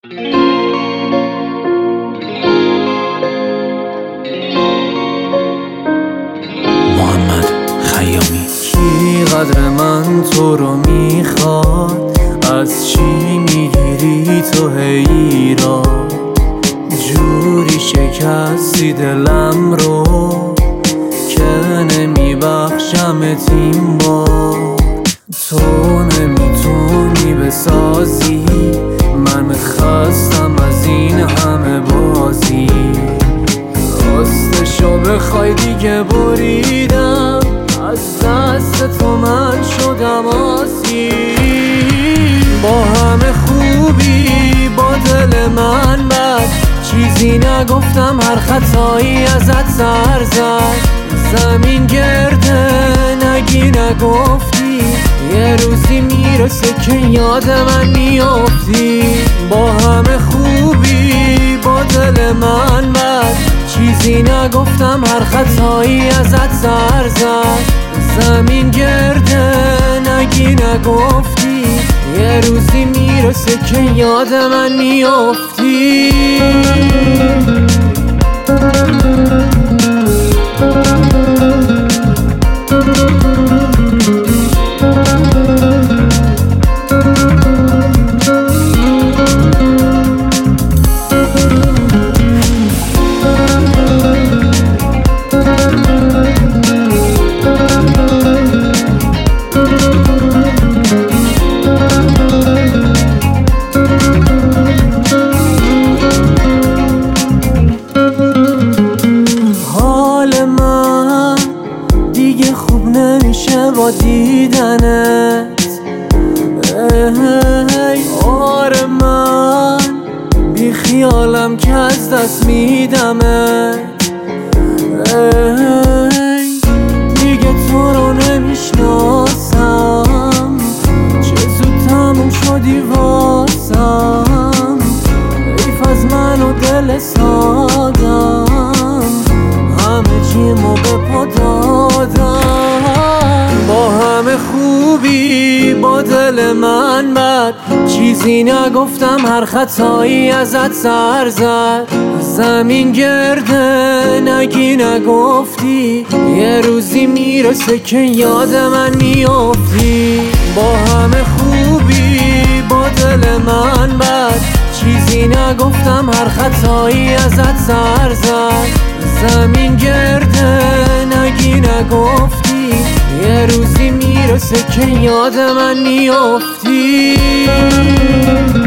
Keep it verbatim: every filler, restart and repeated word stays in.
محمد خیامی. کی قدر من تو رو میخواد؟ از چی میگیری تو حیران؟ جوری شکستی دلم رو که نمیبخشمت این بار. تو نمیتونی بسازی، من خستم از این همه بازی. راستشو بخوای دیگه بریدم، از دست تو من شدم آسیر. با همه خوبی با دل من بد، چیزی نگفتم هر خطایی ازت سر زد. زمین گرده نگی نگفتی، یه روزی میرسه که یاد من میافتی. با همه خوبی با دل من بد، چیزی نگفتم هر خطایی ازت سر زد. زمین گرده نگی نگفتی، یه روزی میرسه که یاد من میافتی. خوب نمیشه با دیدنت. ای آره من بی خیالم که از دست میدمت. ای دیگه تو رو نمیشناسم، چه زود تموم شدی واسم. حیف از من و دل سادم، همه چیمو به پا دادم. با همه خوبی با دل من بد، چیزی نگفتم هر خطایی ازت سر زد. زمین گرده نگی نگفتی، یه روزی میرسه که یاد من میافتی. با همه خوبی با دل من بد، چیزی نگفتم هر خطایی ازت سر زد. زمین گرده نگی نگفتی، یه روزی میرسه که یاد من میافتی.